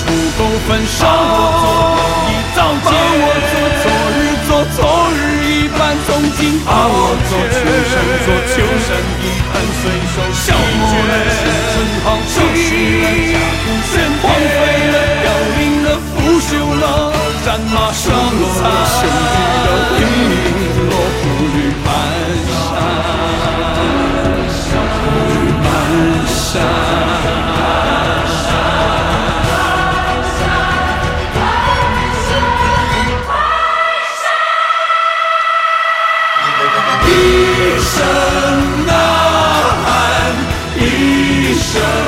不够分手，一刀把我做昨日一般从今把我做秋生一般随手消磨了青春好气，全荒废了凋零了腐朽了，战马上路残雄踞的零落步履蹒跚，一声呐喊，一声